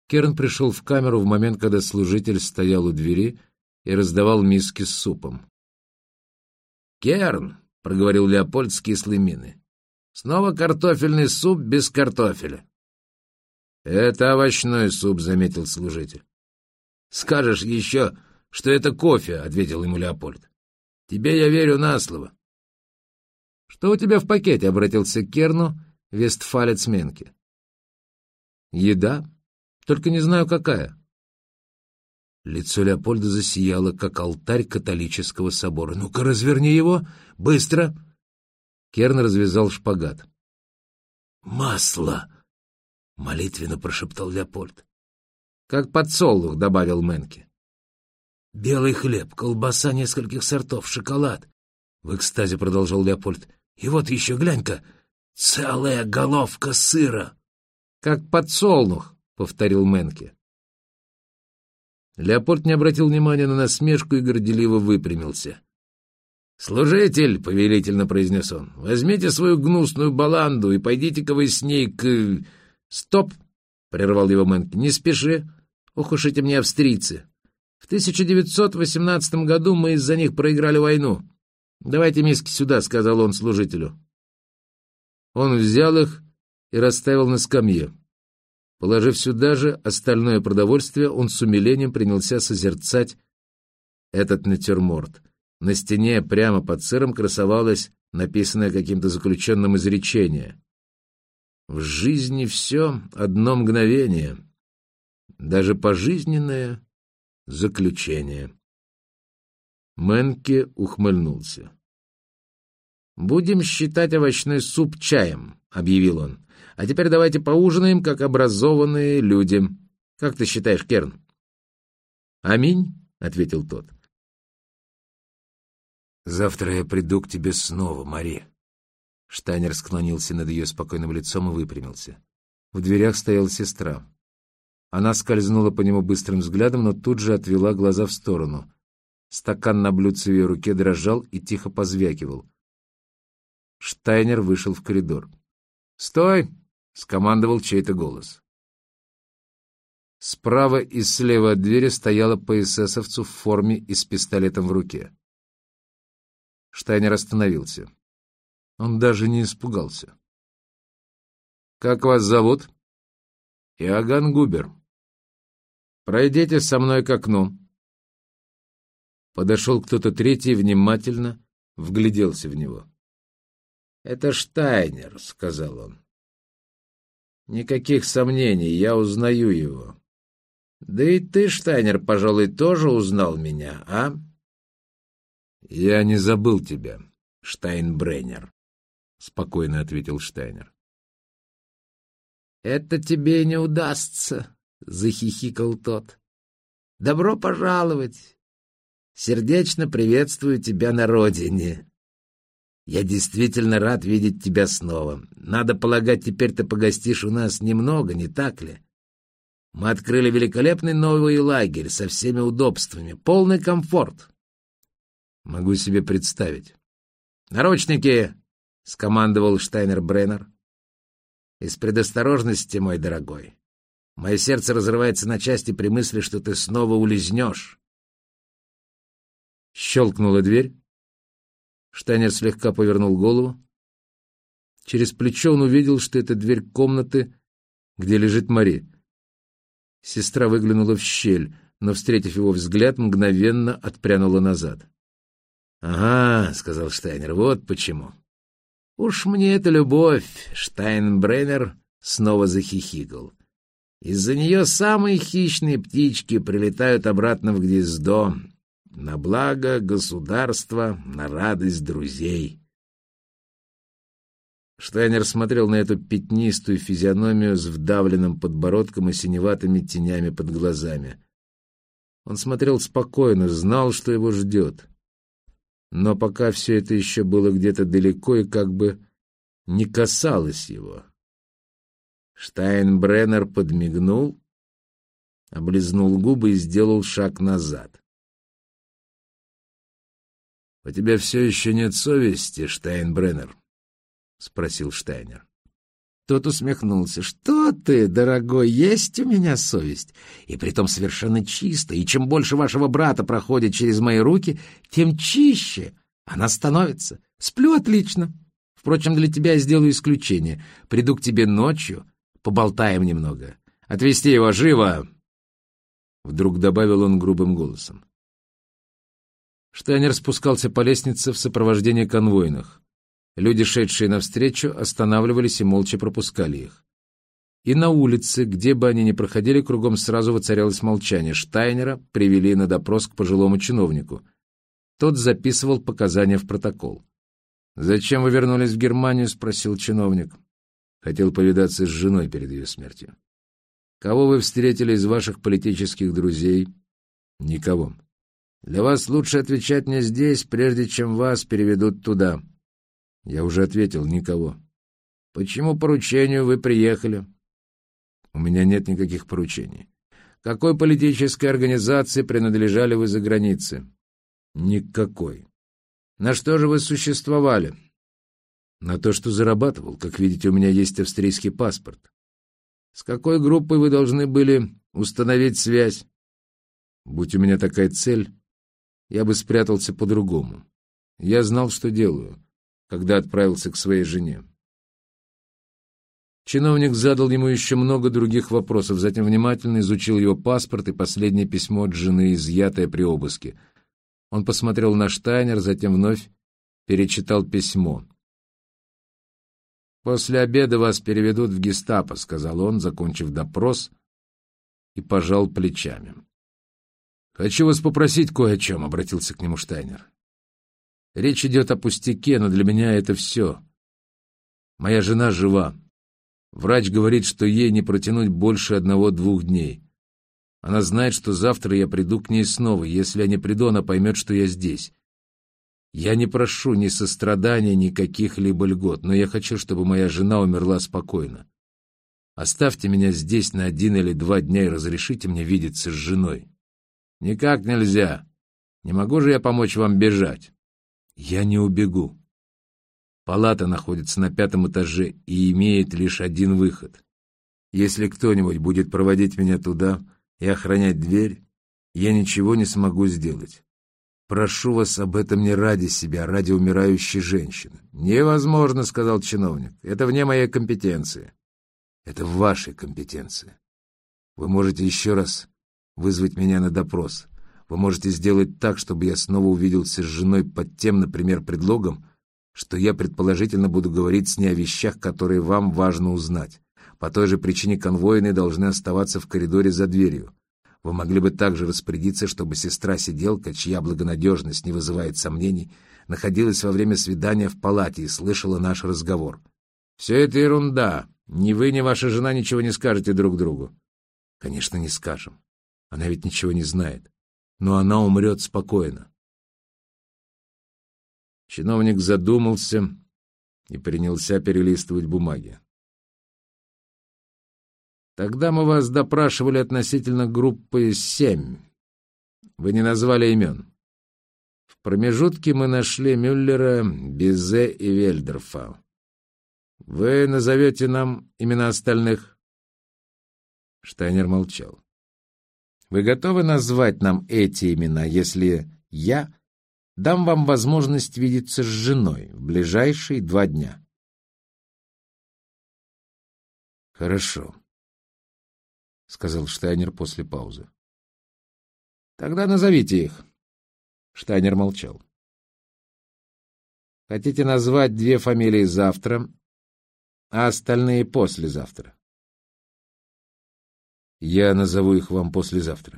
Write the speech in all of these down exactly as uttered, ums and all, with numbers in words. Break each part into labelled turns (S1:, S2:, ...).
S1: Керн пришел в камеру в момент, когда служитель стоял у двери и раздавал миски с супом. «Керн», — проговорил Леопольд с кислой миной, — «снова картофельный суп без картофеля». «Это овощной суп», — заметил служитель. «Скажешь еще, что это кофе», — ответил ему Леопольд. «Тебе я верю на слово». «Что у тебя в пакете?» — обратился к Керну вестфалец Менке. «Еда, только не знаю, какая». Лицо Леопольда засияло, как алтарь католического собора. «Ну-ка, разверни его! Быстро!» Керн развязал шпагат. «Масло!» — молитвенно прошептал Леопольд. «Как подсолнух», — добавил Менке. «Белый хлеб, колбаса нескольких сортов, шоколад», — в экстазе продолжал Леопольд. «И вот еще, глянь-ка, целая головка сыра». «Как подсолнух», — повторил Менке. Леопольд не обратил внимания на насмешку и горделиво выпрямился. «Служитель», — повелительно произнес он, — «возьмите свою гнусную баланду и пойдите-ка вы с ней к...» «Стоп!» — прервал его Менке. «Не спеши. Ох уж эти мне австрийцы. В тысяча девятьсот восемнадцатом году мы из-за них проиграли войну. Давайте миски сюда», — сказал он служителю. Он взял их и расставил на скамье. Положив сюда же остальное продовольствие, он с умилением принялся созерцать этот натюрморт. На стене прямо под сыром красовалось написанное каким-то заключенным изречение. «В жизни все одно мгновение, даже пожизненное заключение». Менке ухмыльнулся. «Будем считать овощной суп чаем», — объявил он. «А теперь давайте поужинаем, как образованные люди. Как ты считаешь, Керн?» «Аминь», — ответил тот. «Завтра я приду к тебе снова, Мари». Штайнер склонился над ее спокойным лицом и выпрямился. В дверях стояла сестра. Она скользнула по нему быстрым взглядом, но тут же отвела глаза в сторону. Стакан на блюдце в ее руке дрожал и тихо позвякивал. Штайнер вышел в коридор. «Стой!» — скомандовал чей-то голос. Справа и слева от двери стояла по эсэсовцу в форме и с пистолетом в руке. Штайнер остановился. Он даже не испугался. «Как вас зовут?» «Иоганн Губер. Пройдите со мной к окну». Подошел кто-то третий и внимательно вгляделся в него. «Это Штайнер», — сказал он. «Никаких сомнений, я узнаю его. Да и ты, Штайнер, пожалуй, тоже узнал меня, а?» «Я не забыл тебя, Штайнбреннер», — спокойно ответил Штайнер. «Это тебе не удастся», — захихикал тот. «Добро пожаловать. Сердечно приветствую тебя на родине. Я действительно рад видеть тебя снова. Надо полагать, теперь ты погостишь у нас немного, не так ли? Мы открыли великолепный новый лагерь со всеми удобствами, полный комфорт». «Могу себе представить». «Наручники!» — скомандовал Штайнер-Бреннер. «Из предосторожности, мой дорогой. Мое сердце разрывается на части при мысли, что ты снова улизнешь». Щелкнула дверь. Штайнер слегка повернул голову. Через плечо он увидел, что это дверь комнаты, где лежит Мари. Сестра выглянула в щель, но, встретив его взгляд, мгновенно отпрянула назад. «Ага», — сказал Штайнер, — «вот почему». «Уж мне это любовь», — Штайнбреннер снова захихикал. «Из-за нее самые хищные птички прилетают обратно в гнездо, на благо государства, на радость друзей». Штайнер смотрел на эту пятнистую физиономию с вдавленным подбородком и синеватыми тенями под глазами. Он смотрел спокойно, знал, что его ждет. Но пока все это еще было где-то далеко и как бы не касалось его. Штайнбреннер подмигнул, облизнул губы и сделал шаг назад. — У тебя все еще нет совести, Штайнбреннер? — спросил Штайнер. Тот усмехнулся. «Что ты, дорогой, есть у меня совесть, и притом совершенно чисто, и чем больше вашего брата проходит через мои руки, тем чище она становится. Сплю отлично. Впрочем, для тебя я сделаю исключение. Приду к тебе ночью, поболтаем немного. Отвезти его живо!» Вдруг добавил он грубым голосом. Штайнер спускался по лестнице в сопровождении конвойных. Люди, шедшие навстречу, останавливались и молча пропускали их. И на улице, где бы они ни проходили, кругом сразу воцарялось молчание. Штайнера привели на допрос к пожилому чиновнику. Тот записывал показания в протокол. «Зачем вы вернулись в Германию?» — спросил чиновник. «Хотел повидаться с женой перед ее смертью». «Кого вы встретили из ваших политических друзей?» «Никого». «Для вас лучше отвечать мне здесь, прежде чем вас переведут туда». «Я уже ответил, никого». «Почему поручению вы приехали?» «У меня нет никаких поручений». «Какой политической организации принадлежали вы за границей?» «Никакой». «На что же вы существовали?» «На то, что зарабатывал. Как видите, у меня есть австрийский паспорт». «С какой группой вы должны были установить связь?» «Будь у меня такая цель, я бы спрятался по-другому. Я знал, что делаю, когда отправился к своей жене». Чиновник задал ему еще много других вопросов, затем внимательно изучил его паспорт и последнее письмо от жены, изъятое при обыске. Он посмотрел на Штайнер, затем вновь перечитал письмо. «После обеда вас переведут в гестапо», — сказал он, закончив допрос, и пожал плечами. «Хочу вас попросить кое о чем», — обратился к нему Штайнер. «Речь идет о пустяке, но для меня это все. Моя жена жива. Врач говорит, что ей не протянуть больше одного-двух дней. Она знает, что завтра я приду к ней снова. Если я не приду, она поймет, что я здесь. Я не прошу ни сострадания, ни каких-либо льгот, но я хочу, чтобы моя жена умерла спокойно. Оставьте меня здесь на один или два дня и разрешите мне видеться с женой». «Никак нельзя. Не могу же я помочь вам бежать». «Я не убегу. Палата находится на пятом этаже и имеет лишь один выход. Если кто-нибудь будет проводить меня туда и охранять дверь, я ничего не смогу сделать. Прошу вас об этом не ради себя, а ради умирающей женщины». «Невозможно», — сказал чиновник. «Это вне моей компетенции». «Это в вашей компетенции. Вы можете еще раз вызвать меня на допрос. Вы можете сделать так, чтобы я снова увиделся с женой под тем, например, предлогом, что я предположительно буду говорить с ней о вещах, которые вам важно узнать. По той же причине конвойные должны оставаться в коридоре за дверью. Вы могли бы также распорядиться, чтобы сестра-сиделка, чья благонадежность не вызывает сомнений, находилась во время свидания в палате и слышала наш разговор». «Все это ерунда. Ни вы, ни ваша жена ничего не скажете друг другу». «Конечно, не скажем. Она ведь ничего не знает. Но она умрет спокойно». Чиновник задумался и принялся перелистывать бумаги. «Тогда мы вас допрашивали относительно группы семь. Вы не назвали имен. В промежутке мы нашли Мюллера, Бизе и Вельдорфа. Вы назовете нам имена остальных?» Штайнер молчал. «Вы готовы назвать нам эти имена, если я дам вам возможность видеться с женой в ближайшие два дня?» «Хорошо», — сказал Штайнер после паузы. «Тогда назовите их». Штайнер молчал. «Хотите назвать две фамилии завтра, а остальные послезавтра?» «Я назову их вам послезавтра».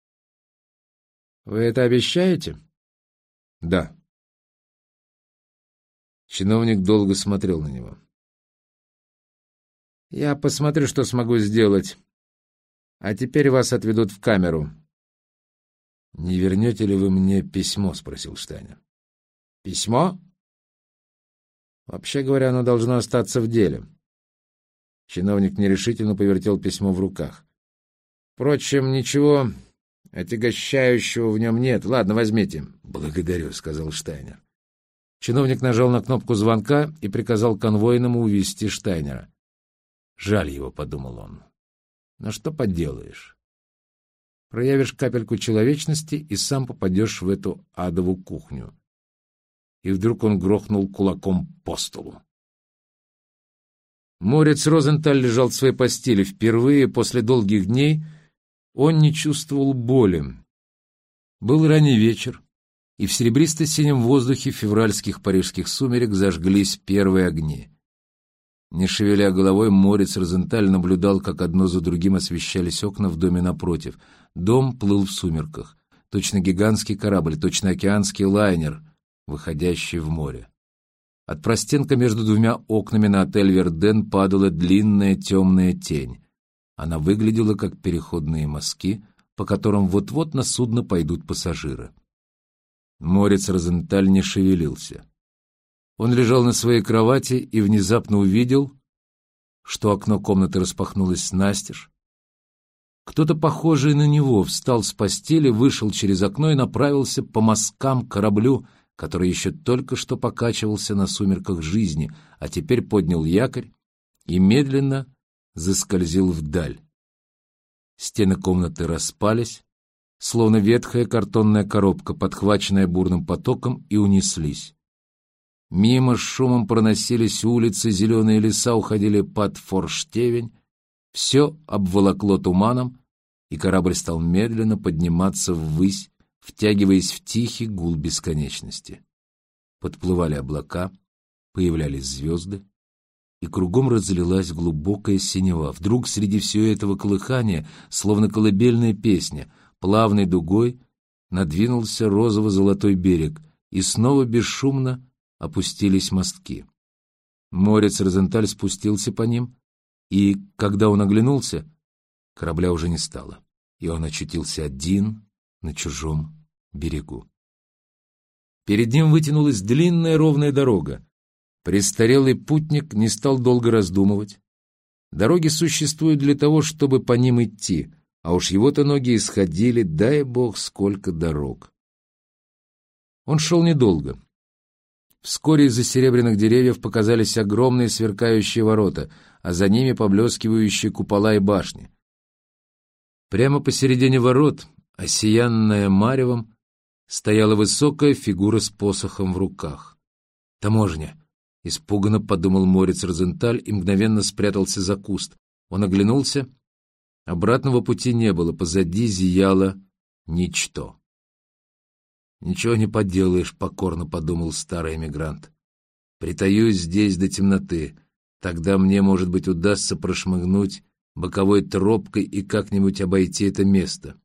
S1: «Вы это обещаете?» «Да». Чиновник долго смотрел на него. «Я посмотрю, что смогу сделать. А теперь вас отведут в камеру». «Не вернете ли вы мне письмо?» — спросил Штайнер. «Письмо?» «Вообще говоря, оно должно остаться в деле». Чиновник нерешительно повертел письмо в руках. «Впрочем, ничего отягощающего в нем нет. Ладно, возьмите». «Благодарю», — сказал Штайнер. Чиновник нажал на кнопку звонка и приказал конвойному увезти Штайнера. Жаль его, — подумал он. Но что поделаешь? Проявишь капельку человечности и сам попадешь в эту адову кухню. И вдруг он грохнул кулаком по столу. Морец Розенталь лежал в своей постели. Впервые после долгих дней он не чувствовал боли. Был ранний вечер, и в серебристо-синем воздухе февральских парижских сумерек зажглись первые огни. Не шевеля головой, Морец Розенталь наблюдал, как одно за другим освещались окна в доме напротив. Дом плыл в сумерках. Точно гигантский корабль, точно океанский лайнер, выходящий в море. От простенка между двумя окнами на отель «Верден» падала длинная темная тень. Она выглядела, как переходные мостки, по которым вот-вот на судно пойдут пассажиры. Морец Розенталь не шевелился. Он лежал на своей кровати и внезапно увидел, что окно комнаты распахнулось настежь. Кто-то, похожий на него, встал с постели, вышел через окно и направился по мосткам к кораблю, который еще только что покачивался на сумерках жизни, а теперь поднял якорь и медленно заскользил вдаль. Стены комнаты распались, словно ветхая картонная коробка, подхваченная бурным потоком, и унеслись. Мимо с шумом проносились улицы, зеленые леса уходили под форштевень, все обволокло туманом, и корабль стал медленно подниматься ввысь, втягиваясь в тихий гул бесконечности. Подплывали облака, появлялись звезды, и кругом разлилась глубокая синева. Вдруг среди всего этого колыхания, словно колыбельная песня, плавной дугой надвинулся розово-золотой берег, и снова бесшумно опустились мостки. Морец Розенталь спустился по ним, и, когда он оглянулся, корабля уже не стало, и он очутился один на чужом берегу. Перед ним вытянулась длинная ровная дорога. Престарелый путник не стал долго раздумывать. Дороги существуют для того, чтобы по ним идти, а уж его-то ноги исходили, дай бог, сколько дорог. Он шел недолго. Вскоре из-за серебряных деревьев показались огромные сверкающие ворота, а за ними поблескивающие купола и башни. Прямо посередине ворот, осиянная маревом, стояла высокая фигура с посохом в руках. «Таможня!» — испуганно подумал Морец Розенталь и мгновенно спрятался за куст. Он оглянулся. Обратного пути не было, позади зияло ничто. «Ничего не поделаешь», — покорно подумал старый эмигрант. «Притаюсь здесь до темноты. Тогда мне, может быть, удастся прошмыгнуть боковой тропкой и как-нибудь обойти это место».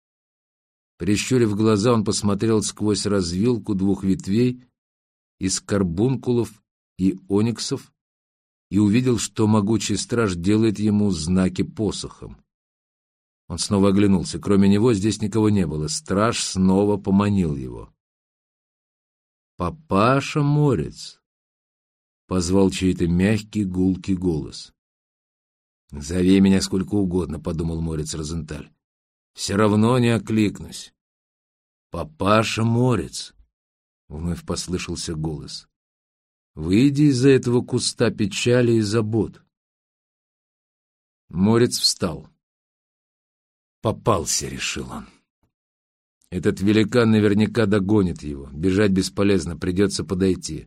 S1: Прищурив глаза, он посмотрел сквозь развилку двух ветвей из карбункулов и ониксов и увидел, что могучий страж делает ему знаки посохом. Он снова оглянулся. Кроме него здесь никого не было. Страж снова поманил его. «Папаша Морец!» — позвал чей-то мягкий, гулкий голос. «Зови меня сколько угодно», — подумал Морец Розенталь. «Все равно не окликнусь». «Папаша Морец!» — вновь послышался голос. «Выйди из-за этого куста печали и забот». Морец встал. «Попался», — решил он. «Этот великан наверняка догонит его. Бежать бесполезно, придется подойти».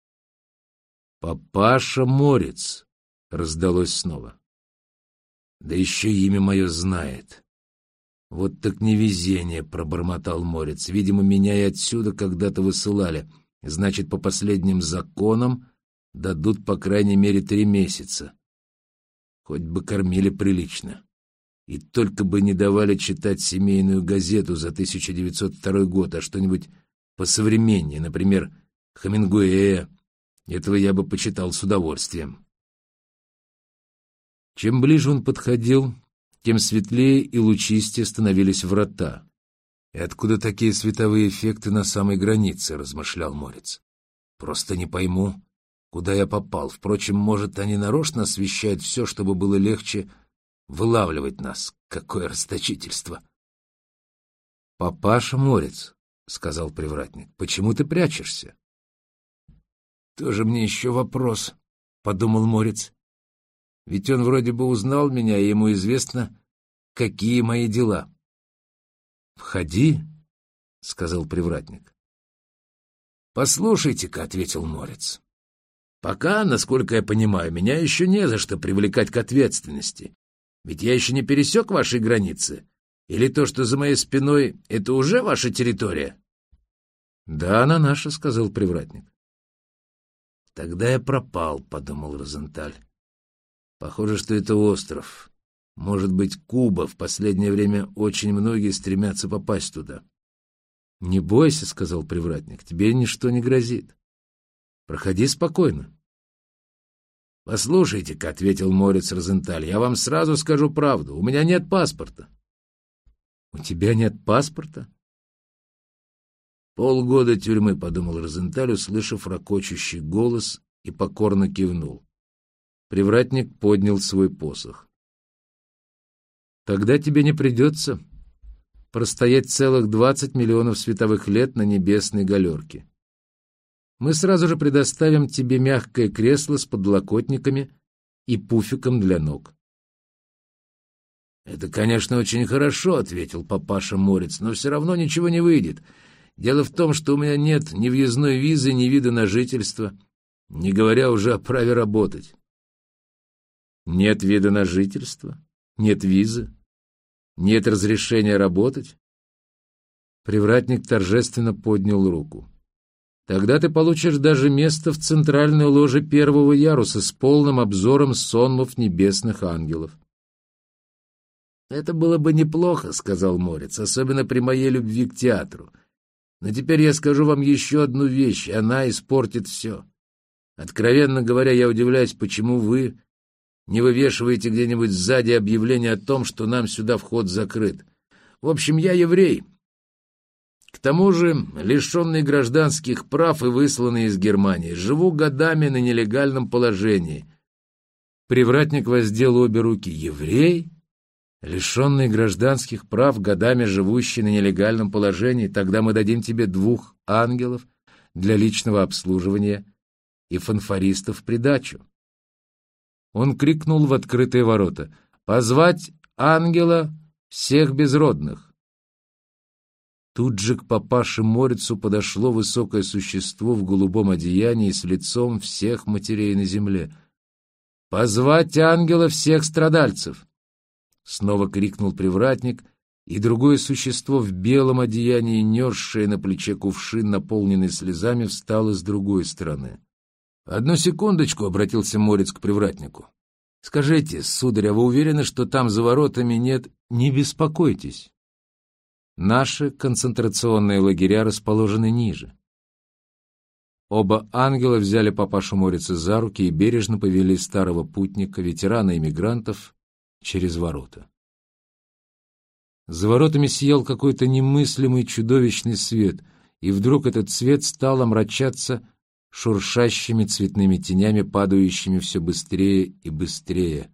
S1: «Папаша Морец!» — раздалось снова. «Да еще имя мое знает». «Вот так невезение», — пробормотал Морец. «Видимо, меня и отсюда когда-то высылали. Значит, по последним законам дадут по крайней мере три месяца. Хоть бы кормили прилично. И только бы не давали читать семейную газету за тысяча девятьсот второй год, а что-нибудь посовременнее, например, Хемингуэя. Этого я бы почитал с удовольствием». Чем ближе он подходил, тем светлее и лучистее становились врата. «И откуда такие световые эффекты на самой границе?» — размышлял Морец. «Просто не пойму, куда я попал. Впрочем, может, они нарочно освещают все, чтобы было легче вылавливать нас. Какое расточительство!» «Папаша Морец», — сказал привратник, — «почему ты прячешься?» «Тоже мне еще вопрос», — подумал Морец. Ведь он вроде бы узнал меня, и ему известно, какие мои дела. — Входи, — сказал привратник. — Послушайте-ка, — ответил Морец. — Пока, насколько я понимаю, меня еще не за что привлекать к ответственности. Ведь я еще не пересек ваши границы. Или то, что за моей спиной, это уже ваша территория? — Да, она наша, — сказал привратник. — Тогда я пропал, — подумал Розенталь. Похоже, что это остров. Может быть, Куба. В последнее время очень многие стремятся попасть туда. — Не бойся, — сказал привратник, — тебе ничто не грозит. Проходи спокойно. — Послушайте-ка, — ответил Морец Розенталь, — я вам сразу скажу правду. У меня нет паспорта. — У тебя нет паспорта? — Полгода тюрьмы, — подумал Розенталь, услышав ракочущий голос, и покорно кивнул. Привратник поднял свой посох. — Тогда тебе не придется простоять целых двадцать миллионов световых лет на небесной галерке. Мы сразу же предоставим тебе мягкое кресло с подлокотниками и пуфиком для ног. — Это, конечно, очень хорошо, — ответил папаша Морец, — но все равно ничего не выйдет. Дело в том, что у меня нет ни въездной визы, ни вида на жительство, не говоря уже о праве работать. — Нет вида на жительство? Нет визы? Нет разрешения работать? Привратник торжественно поднял руку. Тогда ты получишь даже место в центральной ложе первого яруса с полным обзором сонмов небесных ангелов. — Это было бы неплохо, — сказал Морец, — особенно при моей любви к театру. Но теперь я скажу вам еще одну вещь, и она испортит все. Откровенно говоря, я удивляюсь, почему вы не вывешиваете где-нибудь сзади объявление о том, что нам сюда вход закрыт. В общем, я еврей. К тому же, лишенный гражданских прав и высланный из Германии, живу годами на нелегальном положении. Привратник воздел обе руки. Еврей? Лишенный гражданских прав, годами живущий на нелегальном положении, тогда мы дадим тебе двух ангелов для личного обслуживания и фанфаристов в придачу. Он крикнул в открытые ворота: «Позвать ангела всех безродных!» Тут же к папаше Морицу подошло высокое существо в голубом одеянии с лицом всех матерей на земле. «Позвать ангела всех страдальцев!» Снова крикнул привратник, и другое существо в белом одеянии, несшее на плече кувшин, наполненный слезами, встало с другой стороны. «Одну секундочку», — обратился Морец к привратнику. «Скажите, сударь, а вы уверены, что там за воротами нет...» «Не беспокойтесь. Наши концентрационные лагеря расположены ниже». Оба ангела взяли папашу Морица за руки и бережно повели старого путника, ветерана иммигрантов, через ворота. За воротами сиял какой-то немыслимый чудовищный свет, и вдруг этот свет стал омрачаться шуршащими цветными тенями, падающими все быстрее и быстрее.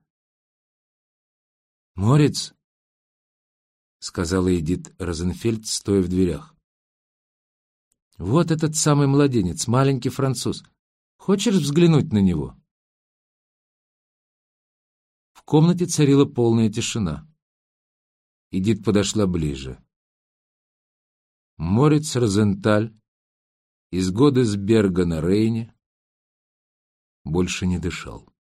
S1: «Морец!» — сказала Эдит Розенфельд, стоя в дверях. «Вот этот самый младенец, маленький француз. Хочешь взглянуть на него?» В комнате царила полная тишина. Эдит подошла ближе. Морец Розенталь из Годесберга на Рейне больше не дышал.